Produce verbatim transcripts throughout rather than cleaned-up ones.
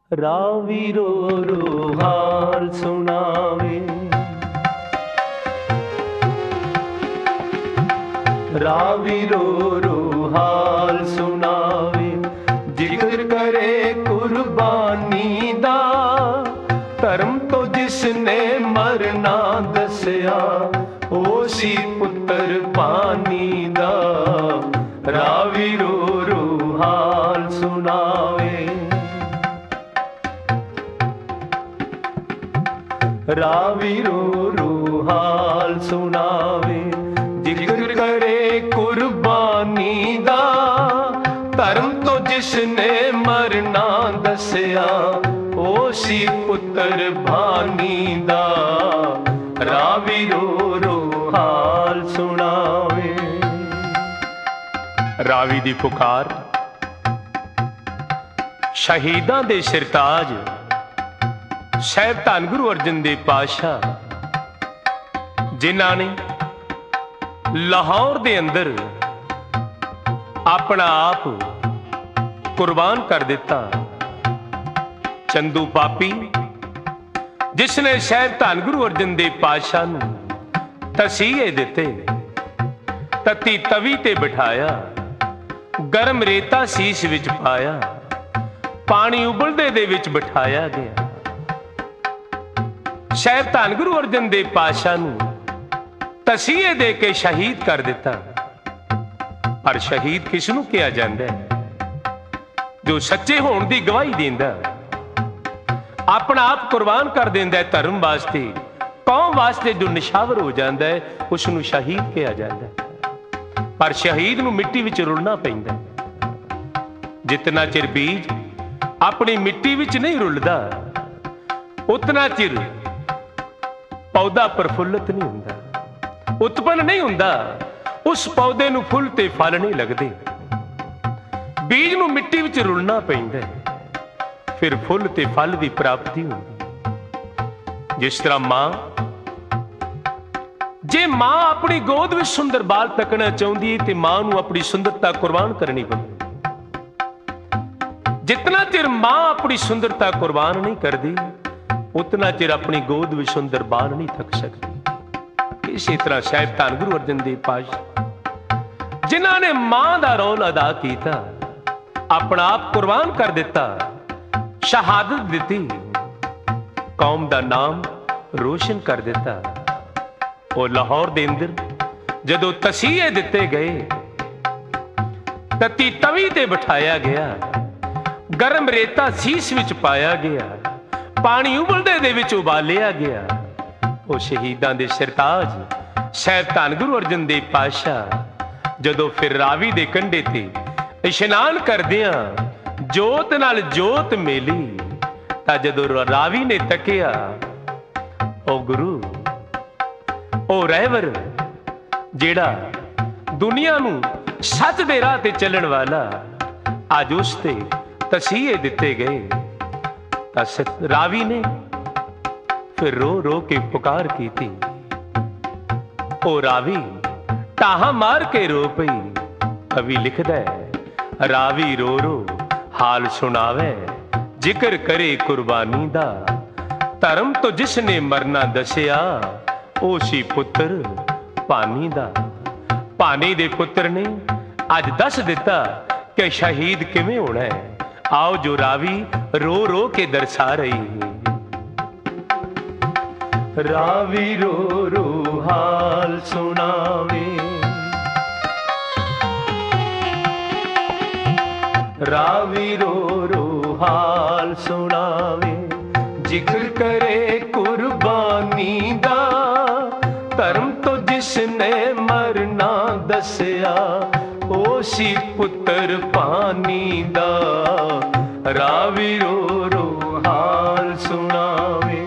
ਰਾਵੀ ਰੋ ਰੋ ਹਾਲ ਸੁਣਾਵੇ, ਰਾਵੀ ਰੋ ਰੋ ਹਾਲ ਸੁਣਾਵੇ, ਜ਼ਿਕਰ ਕਰੇ ਕੁਰਬਾਨੀ ਦਾ, ਧਰਮ ਤੋਂ ਜਿਸਨੇ ਮਰਨਾ ਦੱਸਿਆ, ਉਹ ਸੀ ਪੁੱਤਰ ਪਾਣੀ ਦਾ। ਰਾਵੀ ਰੋ ਰੋ ਹਾਲ ਸੁਣਾਵੇ, ਰਾਵੀ ਰੋ ਰੋ ਹਾਲ ਸੁਣਾਵੇ, ਜ਼ਿਕਰ ਕਰੇ ਕੁਰਬਾਨੀ ਦਾ, ਧਰਮ ਤੋਂ ਜਿਸਨੇ ਮਰਨਾ ਦੱਸਿਆ, ਉਹ ਸੀ ਪੁੱਤਰ ਭਾਨੀ ਦਾ। ਰਾਵੀ ਰੋ ਰੋ ਹਾਲ ਸੁਣਾਵੇ। ਰਾਵੀ ਦੀ ਪੁਕਾਰ, ਸ਼ਹੀਦਾਂ ਦੇ ਸਿਰਤਾਜ ਸਾਹਿਬ ਧੰਨ ਗੁਰੂ ਅਰਜਨ ਦੇਵ ਪਾਤਸ਼ਾਹ, ਜਿਨ੍ਹਾਂ ਨੇ ਲਾਹੌਰ ਦੇ ਅੰਦਰ ਆਪਣਾ ਆਪ ਕੁਰਬਾਨ ਕਰ ਦਿੱਤਾ। ਚੰਦੂ ਪਾਪੀ, ਜਿਸ ਨੇ ਸਾਹਿਬ ਧੰਨ ਗੁਰੂ ਅਰਜਨ ਦੇਵ ਪਾਤਸ਼ਾਹ ਨੂੰ ਤਸੀਹੇ ਦਿੱਤੇ, ਤਤੀ ਤਵੀ ਤੇ ਬਿਠਾਇਆ, ਗਰਮ ਰੇਤਾ ਸੀਸ ਵਿੱਚ ਪਾਇਆ, ਪਾਣੀ ਉਬਲਦੇ ਦੇ ਵਿੱਚ ਬਿਠਾਇਆ ਗਿਆ। ਸਾਹਿਬ ਧੰਨ ਗੁਰੂ ਅਰਜਨ ਦੇਵ ਪਾਤਸ਼ਾਹ ਨੂੰ ਤਸੀਹੇ ਦੇ ਕੇ ਸ਼ਹੀਦ ਕਰ ਦਿੱਤਾ। ਪਰ ਸ਼ਹੀਦ ਕਿਸ ਨੂੰ ਕਿਹਾ ਜਾਂਦਾ ਹੈ? ਜੋ ਸੱਚੇ ਹੋਣ ਦੀ ਗਵਾਹੀ ਦਿੰਦਾ, ਆਪਣਾ ਆਪ ਕੁਰਬਾਨ ਕਰ ਦਿੰਦਾ ਧਰਮ ਵਾਸਤੇ, ਕੌਮ ਵਾਸਤੇ, ਜੋ ਨਿਸ਼ਾਵਰ ਹੋ ਜਾਂਦਾ ਹੈ, ਉਸ ਨੂੰ ਸ਼ਹੀਦ ਕਿਹਾ ਜਾਂਦਾ ਹੈ। ਪਰ ਸ਼ਹੀਦ ਨੂੰ ਮਿੱਟੀ ਵਿੱਚ ਰੁਲਣਾ ਪੈਂਦਾ। ਜਿਤਨਾ ਚਿਰ ਬੀਜ ਆਪਣੀ ਮਿੱਟੀ ਵਿੱਚ ਨਹੀਂ ਰੁਲਦਾ, ਉਤਨਾ ਚਿਰ ਪੌਦਾ ਪ੍ਰਫੁੱਲਤ ਨਹੀਂ ਹੁੰਦਾ, ਉਤਪੰਨ ਨਹੀਂ ਹੁੰਦਾ। ਉਸ ਪੌਦੇ ਨੂੰ ਫੁੱਲ ਤੇ ਫਲ ਨਹੀਂ ਲੱਗਦੇ। ਬੀਜ ਨੂੰ ਮਿੱਟੀ ਵਿੱਚ ਰੁਲਣਾ ਪੈਂਦਾ, ਫਿਰ ਫੁੱਲ ਤੇ ਫਲ ਦੀ ਪ੍ਰਾਪਤੀ ਹੁੰਦੀ। ਜਿਸ ਤਰ੍ਹਾਂ ਮਾਂ, ਜੇ ਮਾਂ ਆਪਣੀ ਗੋਦ ਵਿੱਚ ਸੁੰਦਰ ਬਾਲ ਤੱਕਣਾ ਚਾਹੁੰਦੀ ਹੈ, ਤੇ ਮਾਂ ਨੂੰ ਆਪਣੀ ਸੁੰਦਰਤਾ ਕੁਰਬਾਨ ਕਰਨੀ ਪੈਂਦੀ। ਜਿਤਨਾ ਚਿਰ ਮਾਂ ਆਪਣੀ ਸੁੰਦਰਤਾ ਕੁਰਬਾਨ ਨਹੀਂ ਕਰਦੀ, ਉਤਨਾ ਚਿਰ ਆਪਣੀ ਗੋਦ ਵਿੱਚ ਸੁੰਦਰ ਬਾਲ ਨਹੀਂ ਤੱਕ ਸਕਦੀ। ਇਸੇ ਤਰ੍ਹਾਂ ਸਾਹਿਬ ਧੰਨ ਗੁਰੂ ਅਰਜਨ ਦੇਵ ਪਾਤਸ਼ਾਹ, ਜਿਨ੍ਹਾਂ ਨੇ ਮਾਂ ਦਾ ਰੋਲ ਅਦਾ ਕੀਤਾ, ਆਪਣਾ ਆਪ ਕੁਰਬਾਨ ਕਰ ਦਿੱਤਾ, ਸ਼ਹਾਦਤ ਦਿੱਤੀ, ਕੌਮ ਦਾ ਨਾਮ ਰੋਸ਼ਨ ਕਰ ਦਿੱਤਾ। ਉਹ ਲਾਹੌਰ ਦੇ ਅੰਦਰ ਜਦੋਂ ਤਸੀਹੇ ਦਿੱਤੇ ਗਏ, ਤਤੀ ਤਵੀ ਤੇ ਬਿਠਾਇਆ ਗਿਆ, ਗਰਮ ਰੇਤਾ ਸੀਸ ਵਿੱਚ ਪਾਇਆ ਗਿਆ, ਪਾਣੀ ਉਬਲਦੇ ਦੇ ਵਿੱਚ ਉਬਾਲਿਆ ਗਿਆ। ਉਹ ਸ਼ਹੀਦਾਂ ਦੇ ਸਿਰਤਾਜ ਸਾਹਿਬ ਧੰਨ ਗੁਰੂ ਅਰਜਨ ਦੇਵ ਪਾਤਸ਼ਾਹ ਜਦੋਂ ਫਿਰ ਰਾਵੀ ਦੇ ਕੰਢੇ ਤੇ ਇਸ਼ਨਾਨ ਕਰਦਿਆਂ ਜੋਤ ਨਾਲ ਜੋਤ ਮੇਲੀ, ਤਾਂ ਜਦੋਂ ਰਾਵੀ ਨੇ ਤੱਕਿਆ, ਉਹ ਗੁਰੂ, ਉਹ ਰਹਿਬਰ, ਜਿਹੜਾ ਦੁਨੀਆ ਨੂੰ ਸੱਚ ਦੇ ਰਾਹ ਤੇ ਚੱਲਣ ਵਾਲਾ, ਅੱਜ ਉਸ ਤੇ ਤਸੀਹੇ ਦਿੱਤੇ ਗਏ। ਤਾਂ ਰਾਵੀ ਨੇ ਫਿਰ ਰੋ ਰੋ ਕੇ ਪੁਕਾਰ ਕੀਤੀ। ਉਹ ਰਾਵੀ ਟਾਹਾਂ ਮਾਰ ਕੇ ਰੋ ਪਈ। ਕਵੀ ਲਿਖਦਾ ਹੈ, ਰਾਵੀ ਰੋ ਰੋ ਹਾਲ ਸੁਣਾਵੇ, ਜ਼ਿਕਰ ਕਰੇ ਕੁਰਬਾਨੀ ਦਾ, ਧਰਮ ਤੋਂ ਜਿਸ ਨੇ ਮਰਨਾ ਦੱਸਿਆ, ਉਹ ਸੀ ਪੁੱਤਰ ਭਾਨੀ ਦਾ। ਭਾਨੀ ਦੇ ਪੁੱਤਰ ਨੇ ਅੱਜ ਦੱਸ ਦਿੱਤਾ ਕਿ ਸ਼ਹੀਦ ਕਿਵੇਂ ਹੋਣਾ ਹੈ। ਆਓ ਜੋ ਰਾਵੀ ਰੋ ਰੋ ਕੇ ਦਰਸਾ ਰਹੀ ਹੈ। ਰਾਵੀ ਰੋ ਰੋ ਹਾਲ ਸੁਣਾਵੇ, ਰਾਵੀ ਰੋ ਰੋ ਹਾਲ ਸੁਣਾਵੇ, ਜ਼ਿਕਰ ਕਰੇ ਕੁਰਬਾਨੀ ਦਾ, ਧਰਮ ਤੋਂ ਜਿਸ ਨੇ ਮਰਨਾ ਦੱਸਿਆ, ਉਹ ਸੀ ਪੁੱਤਰ ਭਾਨੀ ਦਾ। ਰਾਵੀ ਰੋ ਰੋ ਹਾਲ ਸੁਣਾਵੇ।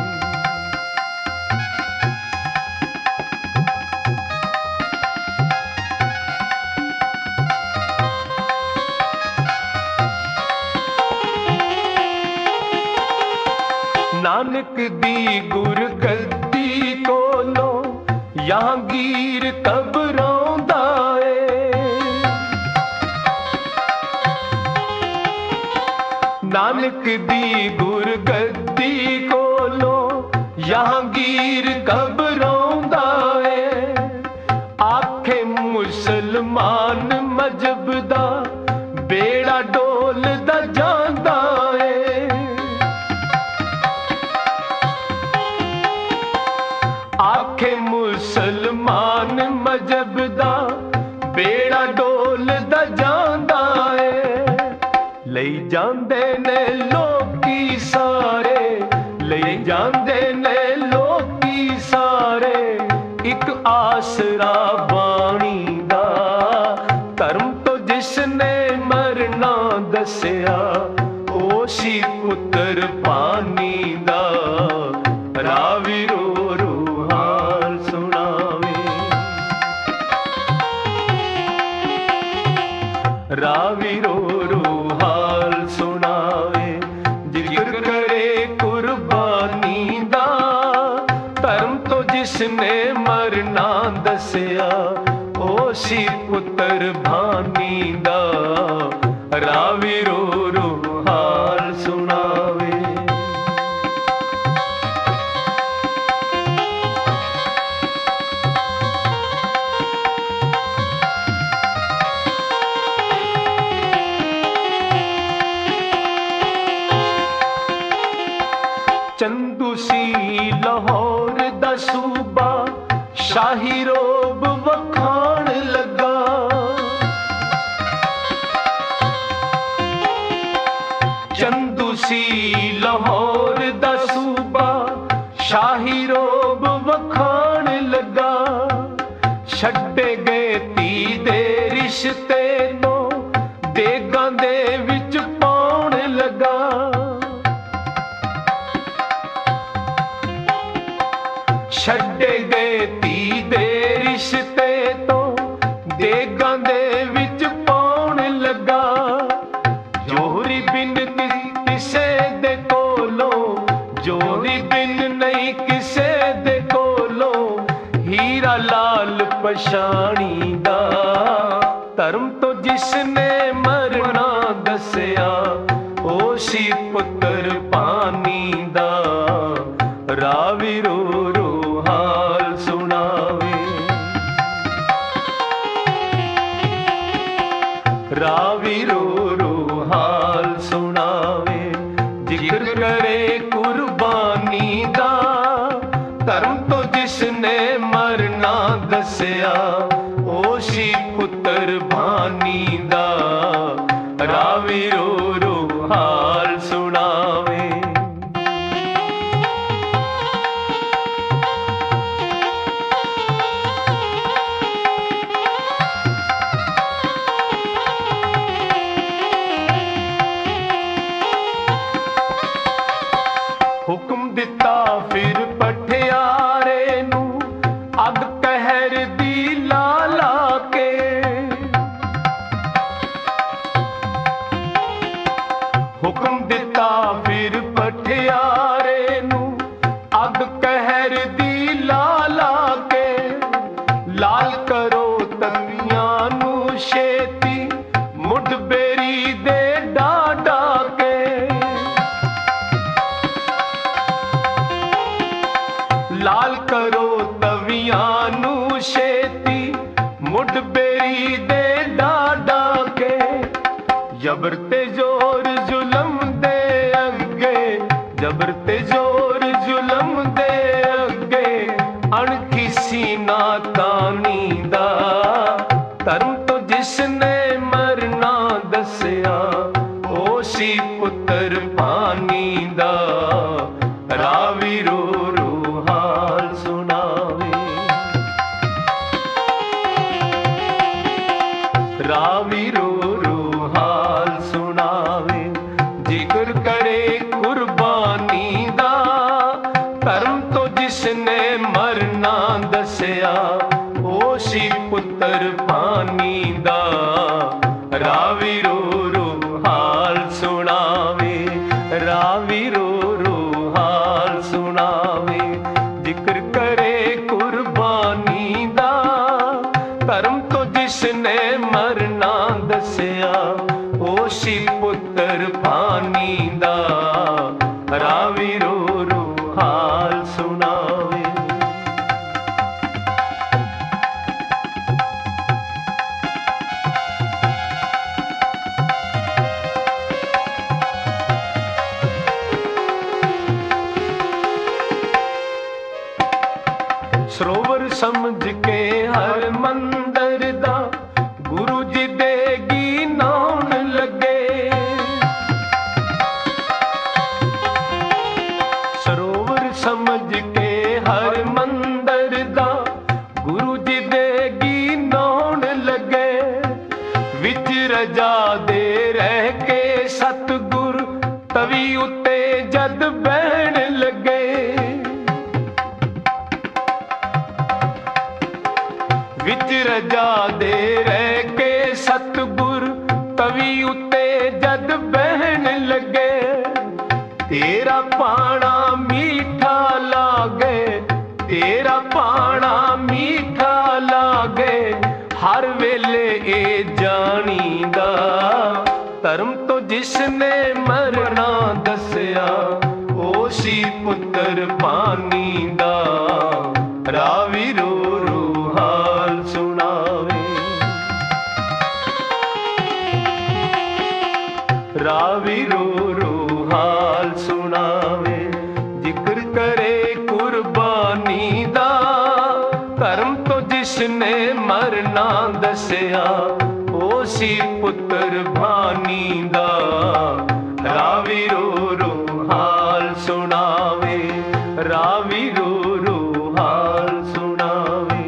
ਨਾਨਕ ਦੀ ਗੁਰਗੱਦੀ ਕੋਲੋਂ ਯਾਗੀਰ ਕਬਰਾਉਂਦਾ ਏ, नानक दी गुरगद्दी कोलो जहांगीर घबराउंदा है। आखे मुसलमान मजहब दा बेड़ा डोलदा जांदा है। आखे मुसलमान मजहब दा बेड़ा डोलदा जांदा है। लई जांदे ने लोकी सारे, लई जांदे ने लोकी सारे, एक आसरा बाणी दा। धर्म तो जिसने मरना दसिया, ओ सी पुत्र पानी दा। रावी रो रो हाल सुनावे, रावी रो रो हाल सुनावे। जिक्र करे कुर्बानी दा, धर्म तो जिसने मरना दसिया, ओ सी पुत्र भानी दा। रावी रो रो हाल सुनावे। चंदू सी लाहौर दा सूबा, शाही रोब वखाण लगा। चंदू सी लाहौर दा सूबा, शाही रोब वखाण लगा। छड्डे गए धी दे रिश्ते नो, देगां दे विच पाउण लगा। छड्डे गए धी दे रिश्ते तो, देगां दे विच पाउण लगा। जोहरी बिन किसे दे कोलो, जोहरी बिन नहीं किसे दे कोलो, हीरा लाल पछाणी दा। धर्म तो जिसने मरना दसिया, ओ सी पुत्र पानी दा। रावी रो रो हाल सुनावे, रावी रो रो हाल सुनावे। जिक्र करे कुर्बानी दा, धर्म तो जिसने मरना दसिया, ओ सी पुत्र भानी दा। रावी रो रो हाल सुनावे। हुक्म दिता फिर पठियारे नू, अग कहर दी ला ला के। हुक्म दिता फिर पठियारे नू, अग कहर दी ला ला के। लाल करो तवियां नू छेती, मुठ बेरी दे डाडा के। लाल करो तवियां नू छेती, मुठ बेरी दे डाडा के। जबर ते जोर जुलम दे अगे, जबर ते जोर जुलम दे अगे, अणखी सीना तानी दा। धर्म तो जिसने मरना दसिया, ओ सी पुत्र पानी दा। रावी रो रो हाल सुनावे, रावी रो रो हाल सुनावे। जिक्र करे कुर्बानी दा, धर्म तो जिसने मरना दसिया, ओ सी पुत्र पानी दा। रावी रो रो हाल सुनावे, रावी रो रो हाल सुनावे। जिक्र करे कुर्बानी दा, धर्म तो जिसने मरना दसिया, ओ सी पुत्र पानी दा, रावी रो रो हाल सुनावे। सरोवर समझ के हर मंदिर दा, गुरु जी देगी नाउन लगे। सरोवर समझ के हर मंदिर दा, गुरु जी देगी नाउन लगे। विच रजा दे रह के सतगुर, तवी उत्ते जद बहन लगे। विच रजा दे रह के सतगुर, तवी उत्ते जद बहन लगे। तेरा पाना मीठा लागे, तेरा पाना मीठा लागे, हर वेले ए जानीदा। धर्म तो जिसने मरना दसिया, ओ सी पुत्र पानी दा, रावी रो रो हाल सुनावे। रावी रो रो हाल सुनावे। जिक्र करे कुर्बानी दा, धर्म तो जिसने मरना दसिया, ओ सी पुत्र भानी दा, रावी रो रो हाल सुनावे। रावी रो रो हाल सुनावे।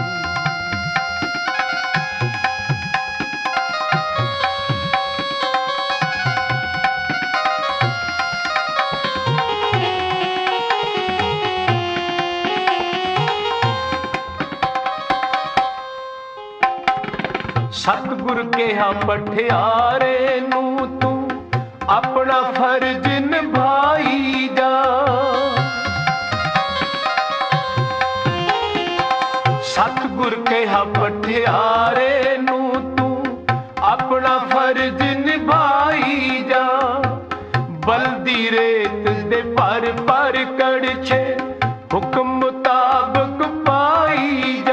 सतगुर कहा पठियारे नू, तू अपना फर्ज निभाई जा। सतगुर कहा पठियारे नू, तू अपना फर्ज निभाई जा। बलदी रेत दे पर पर कड़छे, हुक्म मुताबिक पाई जा।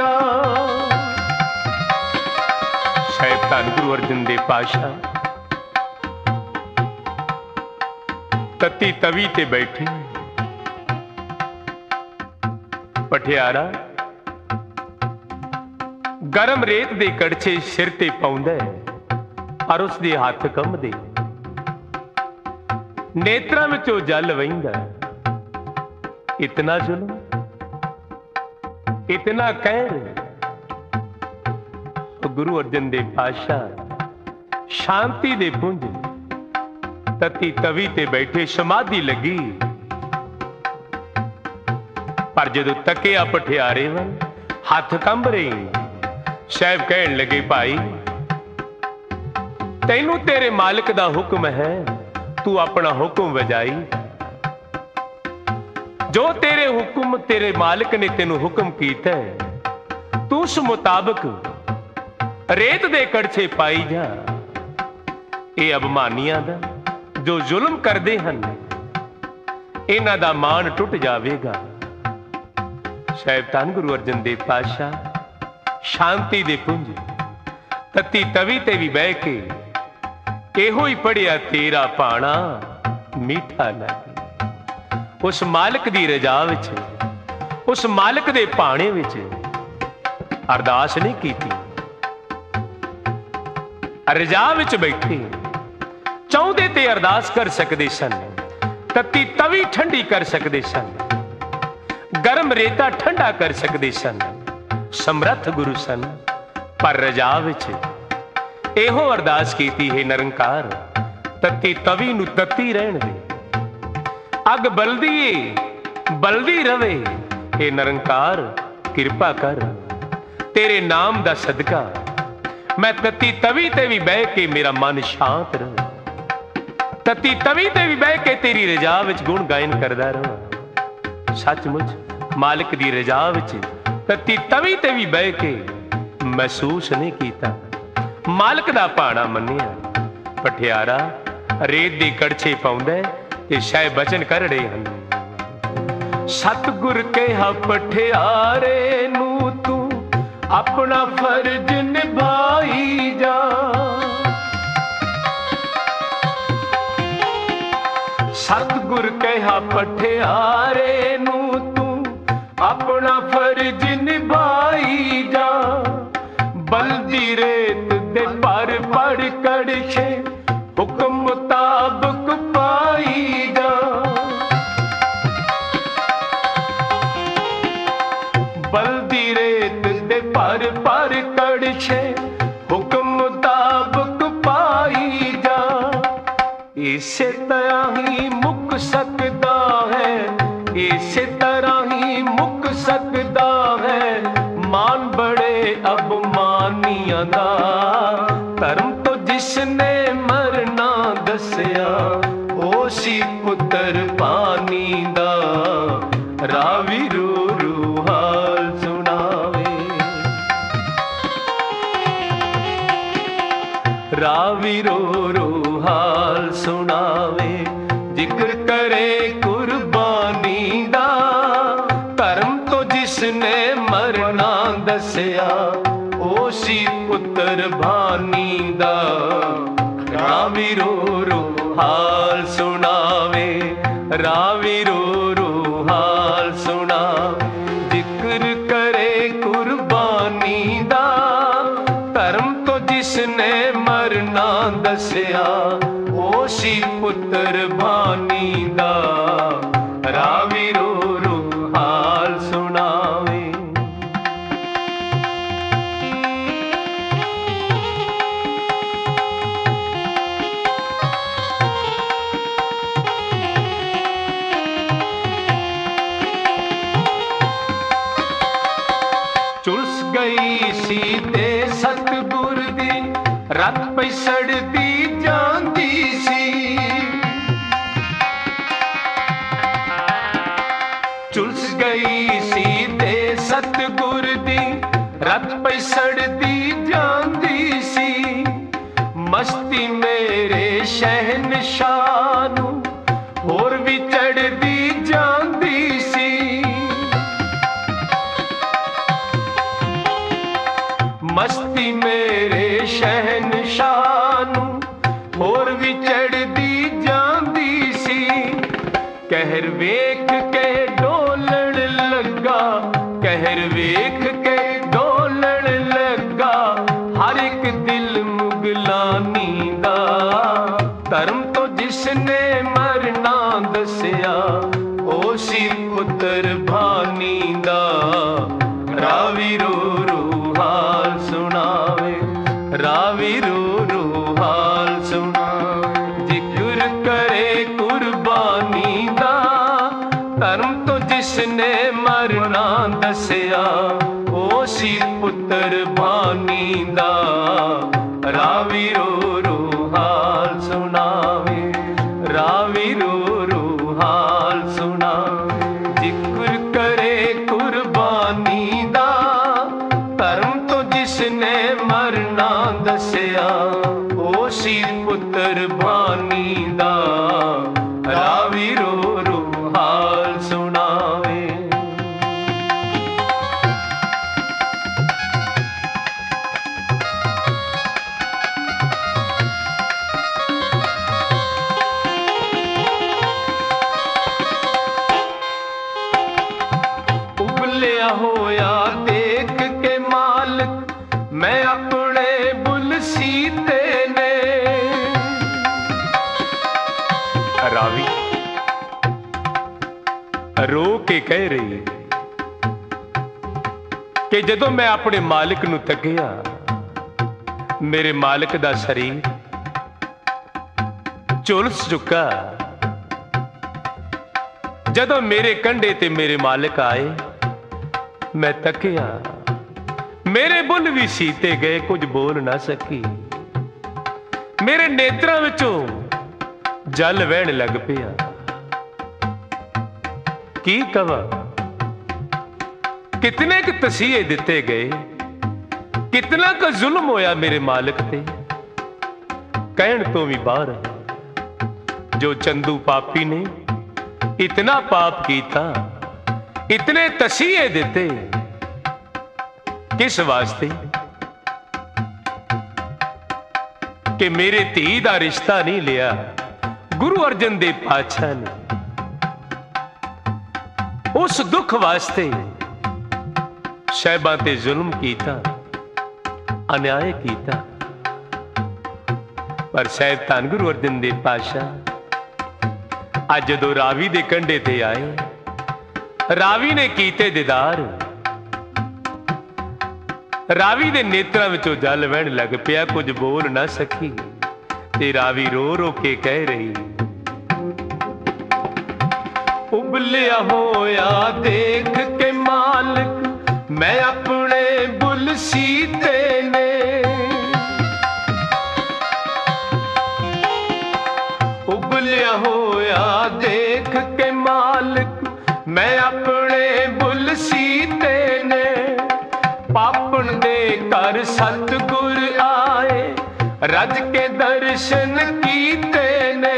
धन गुरु अर्जन देव पातशाह तत्ती तवी ते बैठे, पठियारा गरम रेत दे कड़छे सिर ते पाउंदा और उसदे हथ कंबदे, नेत्रां विचों जल वहिंदा। इतना जुल्म, इतना कहर। गुरु अर्जन देव पातशाह शांति दे पुंज तत्ती तवी ते बैठे समाधि लगी। पर जदों तकिया पठियारे वल, हथ कंब रही। साहब कहन लगे, भाई तैनू तेरे मालिक दा हुक्म है, तू अपना हुक्म वजाई। जो तेरे हुक्म तेरे मालिक ने तेनू हुक्म कीता है, तू उस मुताबिक रेत दे कड़छे पाई जा। ये अभिमानियां दा जो जुल्म करते हैं, इन्हां दा मान टुट जावेगा। साहिब धन गुरु अर्जन देव पातशाह शांति दे पुंज तत्ती तवी ते भी बह के एहो ही पढ़िया, तेरा पाना मीठा लगे। उस मालिक दी रजा विच, उस मालिक दे पाने विच अरदास नहीं कीती। रजा विच बैठे चाहते ते अरदास कर सकते सन, तत्ती तवी ठंडी कर सकते सन, गरम रेता ठंडा कर सकते सन। समर्थ गुरु सन, पर रजा विच एहो अरदास कीती है, निरंकार तत्ती तवी नू तत्ती रहन दे। अग बलदी बलदी रवे, हे निरंकार किरपा कर, तेरे नाम दा सदका मैं तत्ती तवी ते भी बह के मेरा मन शांत रहे। तत्ती तवी ते भी बह के तेरी रजा विच गुण गायन करदा रहा। सचमुच मालिक दी रजा विच तत्ती तवी ते भी बह के महसूस नहीं कीता, मालिक दा भाणा मन्निया। पठियारा ਰੇਤ ਦੇ ਕੜਛੇ ਪਾਉਂਦਾ ਤੇ ਸ਼ਾਇ ਬਚਨ ਕਰੜੇ ਹਨ। ਸਤਿਗੁਰ ਕਿਹਾ ਪਠਿਆਰੇ ਨੂੰ ਤੂੰ ਆਪਣਾ ਫਰਜ਼ ਨਿਭਾਈ ਜਾ। ਸਤਿਗੁਰ ਕਿਹਾ ਪਠਿਆਰੇ ਨੂੰ ਤੂੰ ਆਪਣਾ ਫਰਜ਼ ਨਿਭਾਈ ਜਾ। ਬਲਦੀ ਰੇਤ ਦੇ ਪਰ ਪੜ ਕੜਛੇ ਹੁਕਮ ਮੁਤਾਬਕ ਪਾਈ ਜਾ। ਬਲਦੀ ਰੇਤ ਦੇ ਪਰ ਪਰ ਕੜਛੇ ਹੁਕਮ ਮੁਤਾਬਕ ਪਾਈ ਜਾ। ਇਸੇ ਤਰ੍ਹਾਂ ਹੀ ਮੁੱਕ ਸਕਦਾ ਹੈ, ਇਸੇ ਤਰ੍ਹਾਂ ਹੀ ਮੁੱਕ ਸਕਦਾ ਹੈ ਮਾਨ ਬੜੇ ਅਬਮਾਨੀਆਂ ਦਾ। ਧਰਮ ਤੋਂ ਜਿਸਨੇ ਮਰਨਾ ਦੱਸਿਆ ਉਹ ਸੀ ਪੁੱਤਰ ਪਾਣੀ ਦਾ। ਰਾਵੀ ਰੂ ਰੂ ਹਾਲ ਸੁਣਾਵੇ, ਰਾਵੀ ਰੂ ਰੂ ਹਾਲ ਸੁਣਾਵੇ। ਜ਼ਿਕਰ ਕਰੇ ਕੁਰਬਾਨੀ ਦਾ, ਧਰਮ ਤੋਂ ਜਿਸਨੇ ਮਰਨਾ ਦੱਸਿਆ ਉਹ ਸੀ ਪੁੱਤਰ ਭਾਨੀ ਦਾ। ਰਾਵੀ ਰੂ ਰੂ ਹਾਲ ਸੁਣਾਵੇ, ਰਾਵੀ ਰੂ ਰੂ ਹਾਲ ਸੁਣਾਵੇ। ਜ਼ਿਕਰ ਕਰੇ ਕੁਰਬਾਨੀ ਦਾ, ਧਰਮ ਤੋਂ ਜਿਸਨੇ ਮਰਨਾ ਦੱਸਿਆ ਉਹ ਸੀ ਪੁੱਤਰ ਭਾਨੀ ਦਾ। ਰਾਵੀ ਰੂ ਰੂ ਹਾਲ ਸੁਣਾਵੇ। ਝੁਲਸ ਗਈ ਸੀ ਤੇ ਸਤਿਗੁਰ ਦੀ ਰਤ ਪਈ ਸੜਦੀ ਜਾਂਦੀ ਸੀ। ਝੁਲਸ ਗਈ ਸੀ ਤੇ ਸਤਿਗੁਰ ਦੀ ਰਤ ਪਈ ਸੜਦੀ ਜਾਂਦੀ ਸੀ। ਮਸਤੀ ਮੇਰੇ ਸ਼ਹਿਨਸ਼ਾਹ ਨੂੰ ਹੋਰ ਵੀ ਚੜਦੀ ਜਾਂਦੀ ਸੀ। ਮਸਤੀ ਮੇਰੇ ਸ਼ਹਿਨਸ਼ਾਹ ਨੂੰ ਹੋਰ ਵੀ ਚੜਦੀ ਜਾਂਦੀ ਸੀ। ਕਹਿਰ ਵੇਖ ਕੇ ਡੋਲਣ ਲੱਗਾ, ਕਹਿਰ ਵੇਖ ਕੇ ਡੋਲਣ ਲੱਗਾ ਹਰ ਇੱਕ ਦਿਲ ਮੁਗਲਾਨੀ ਦਾ। ਧਰਮ ਤੋਂ ਜਿਸਨੇ ਮਰਨਾ ਦੱਸਿਆ ਉਹ ਸੀ ਪੁੱਤਰ ਭਾਨੀ ਦਾ। ਰਾਵੀ ਰੂ ਰੂ ਹਾਲ ਸੁਣਾਵੇ, ਰਾਵੀ ਰੂ ਰੂ ਹਾਲ ਸੁਣਾਵੇ। ਜ਼ਿਕਰ ਕਰੇ ਕੁਰਬਾਨੀ ਦਾ, ਧਰਮ ਤੋਂ ਜਿਸਨੇ ਮਰਨਾ ਦੱਸਿਆ ਉਹ ਸੀ ਪੁੱਤਰ ਭਾਨੀ ਦਾ। ਰਾਵੀ ਰੂ ਰੂ ਹਾਲ ਸੁਣਾਵੇ, ਰਾਵੀ ਰੂ ਰੂ ਹਾਲ ਸੁਣਾਵੇ। ਜ਼ਿਕਰ ਕਰੇ ਕੁਰਬਾਨੀ ਦਾ, ਧਰਮ ਤੋਂ ਜਿਸਨੇ ਮਰਨਾ ਦੱਸਿਆ ਉਹ ਸੀ ਪੁੱਤਰ ਭਾਨੀ ਦਾ। ਰਾਵੀ ਰੂ ਰੂ ਹਾਲ ਸੁਣਾਵੇ। ਉਬਲਿਆ ਹੋਇਆ ਦੇਖ ਕੇ ਮਾਲਕ ਮੈਂ ਆਪਣੇ ਬੁੱਲ ਸੀਤੇ ਨੇ। ਰਾਵੀ ਰੋ ਕੇ ਕਹਿ ਰਹੀ ਕਿ ਜਦੋਂ ਮੈਂ ਆਪਣੇ ਮਾਲਕ ਨੂੰ ਤੱਕਿਆ, ਮੇਰੇ ਮਾਲਕ ਦਾ ਸਰੀਰ ਝੁਲਸ ਚੁੱਕਾ। ਜਦੋਂ ਮੇਰੇ ਕੰਢੇ ਤੇ ਮੇਰੇ ਮਾਲਕ ਆਏ, ਮੈਂ ਤੱਕਿਆ, ਮੇਰੇ ਬੁੱਲ ਵੀ ਸੀਤੇ ਗਏ, ਕੁਝ ਬੋਲ ਨਾ ਸਕੀ। ਮੇਰੇ ਨੇਤਰਾਂ ਵਿੱਚੋਂ ਜਲ ਵਹਿਣ ਲੱਗ ਪਿਆ। ਕੀ ਕਵਾਂ, ਕਿਤਨੇ ਕੁ ਤਸੀਹੇ ਦਿੱਤੇ ਗਏ, ਕਿਤਨਾ ਕੁ ਜ਼ੁਲਮ ਹੋਇਆ ਮੇਰੇ ਮਾਲਕ ਤੇ, ਕਹਿਣ ਤੋਂ ਵੀ ਬਾਹਰ ਹੈ। जो चंदू पापी ने इतना पाप कीता, इतने तसीहे दिते, किस वास्ते? कि मेरे धी दा रिश्ता नहीं लिया गुरु अर्जन देव पातशाह ने। उस दुख वास्ते साहिबां ते जुल्म कीता, अन्याय कीता। पर साहिब धन गुरु अर्जन देव पातशाह अज जदों रावी दे कंढे ते आए, रावी ने कीते दीदार, रावी दे नेत्रां विचों जल वहण लग पिया। कुछ बोल ना सकी ते रावी रो रो के कह रही, उबलिया होया देख के मालिक मैं अपने बुल सीते ने। उबलिया होया देख के मालिक मैं अपने बुल सीते ने। पापन दे कर सतगुर आए रज के दर्शन कीते ने।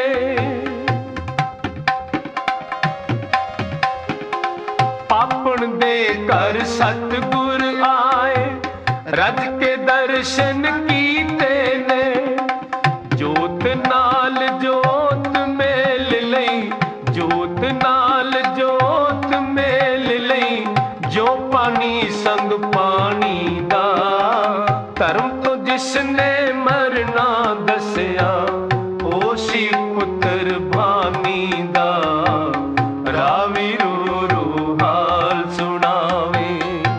पापन दे कर सतगुर आए रज के दर्शन कीते ने। जोत नाल जोत मेल लई, जोत नाल जोत मेल लई, जो पानी संग पानी दा। धर्म तो जिसने मरना दसिया ओ सी पुत्र भानी दा। रावी रो रो हाल सुनावे,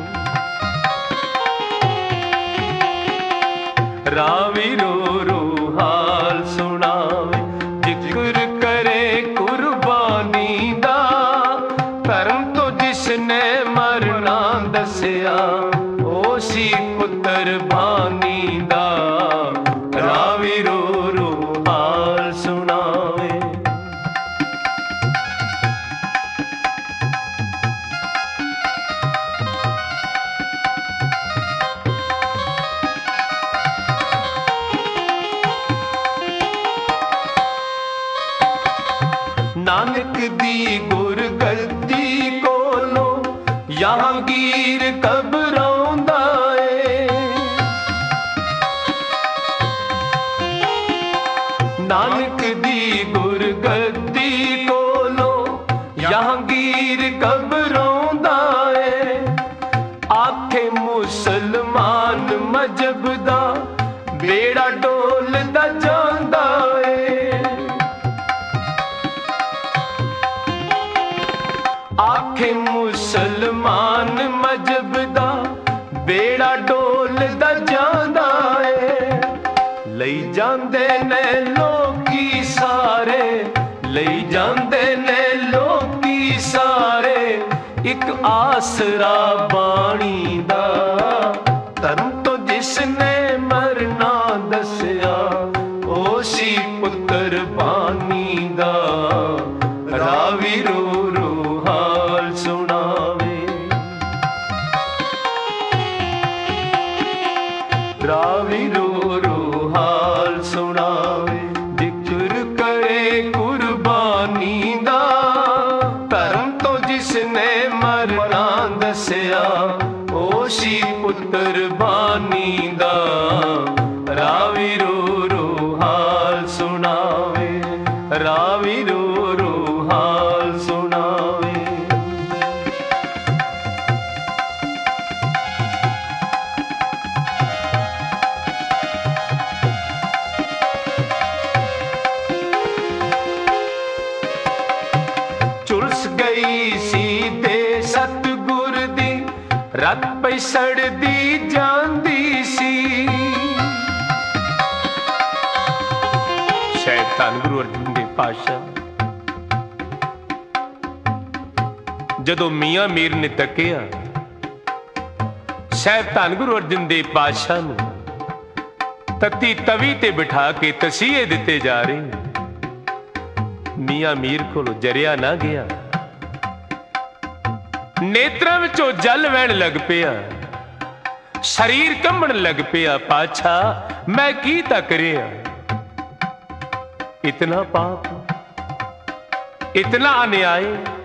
रावी रो रो हाल सुनावे। जिक्र करे कुर्बानी दा, धर्म तो जिसने मरना दसिया ओ सी पुत्र भानी दा। रावी रो रो हाल सुनावे। नानक दी गुरगद्दी कोलो जहांगीर घबराउंदा ए। नानक दी गुरगद्दी कोलो जहांगीर घबराउंदा ए। आखे मुसलमान मजहब दा बेड़ा डोलदा जांदा ए। आखे मुसलमान मजहब दा बेड़ा डोलदा जांदा ए। लई जांदे ने लोकी सारे, लई जांदे ने लोकी सारे, एक आसरा बाणी दा। धर्म तो जिसने मरना दसिया ओ सी पुत्र बानी दा। रावी रो रो हाल सुनावे, रावी रो रो हाल सुनावे। जिक्र करे कुर्बानी दा, धर्म तो जिसने मरना दसिया ओ सी पुत्र बानी दा। रावी रो रो हाल सुनावे, रावी रो रो हाल सुनावे। झुलस गई सी ते सतगुर दी रत पई सड़दी जांदी सी। शायद धन गुरु अर्जन देव पातशाह जदों मियां मीर ने तकिया, शायद धन गुरु अर्जन देव पातशाह नूं तत्ती तवी ते बिठा के तसीहे दिते जा रहे। मियां मीर कोलों जरिया ना गया, नेत्रां विचों जल वहण लग पिया, शरीर कंबण लग पिया। पातशाह मैं की तक रिहा, इतना पाप इतना अन्याय।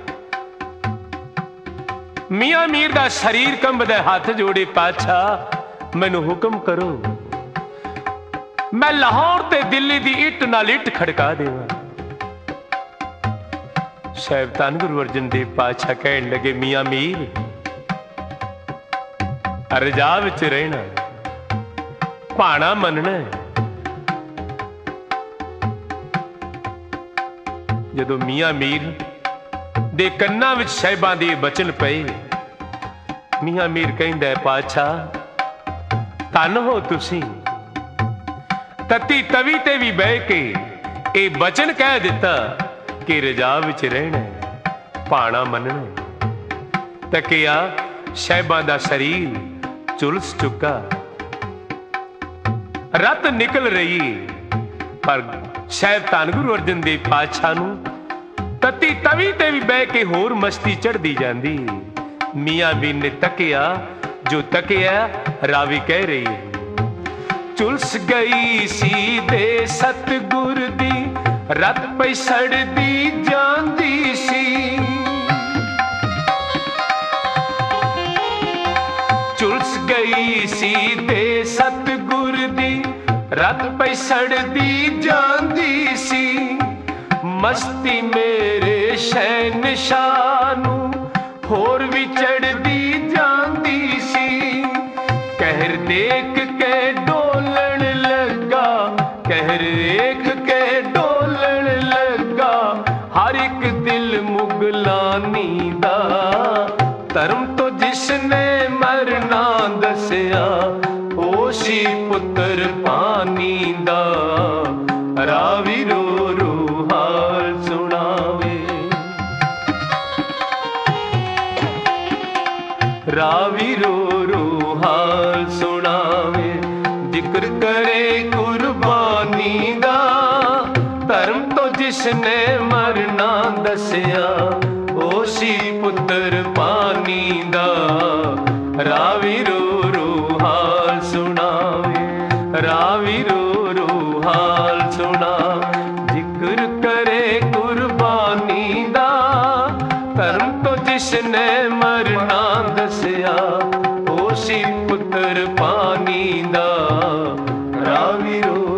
मियां मीर दा शरीर कंबदा, हाथ जोड़े, पातशाह मैनू हुक्म करो, मैं लाहौर ते दिल्ली दी इट नाल इट खड़का देवां। साहिब धन गुरु अर्जन देव पातशाह कहन लगे, मियां मीर रजा विच रहना, भाणा मनना है। जदों मियां मीर दे कन्नां विच साहिबां दे बचन पए, मियां मीर कहंदा है, पातशाह धन हो तुसीं, तत्ती तवी ते भी बह के ये बचन कह दिता कि रजा विच रहना है, भाणा मनना है। तकिया साहिबां दा शरीर झुलस चुका, रत निकल रही, पर साहिब धन गुरु अर्जन देव पातशाह नूं तत्ती तवी ते भी बह के होर मस्ती चढ़दी जांदी। मियां मीर ने तकिया, जो तकिया रावी कह रही है, झुलस गई सी दे सतगुर दी, रत पई सड़दी जांदी सी। झुलस गई सी दे सतगुर दी, रत पई सड़दी जांदी सी। मस्ती मेरे शहनशाह नूं होर भी चढ़दी जांदी सी। कहर देख के डोलण लगा, कहर देख के डोलण लगा, हर एक दिल मुगलानी दा। धर्म तो जिसने मरना दसिया, ओ सी पुत्र पानी दा। रावी रो रो हाल सुनावे, रावी रो रो हाल सुनावे, जिक्र करे कुर्बानी दा। धर्म तो जिसने मरना दसिया, ओ सी पुत्र पानी दा। रावी रो रो हाल सुनावे, रावी रो रो हाल सुना, जिक्र करे कुर्बानी दा। धर्म तो जिसने मरना दसिया, ओ सी पुत्र पानी दा। रावी रो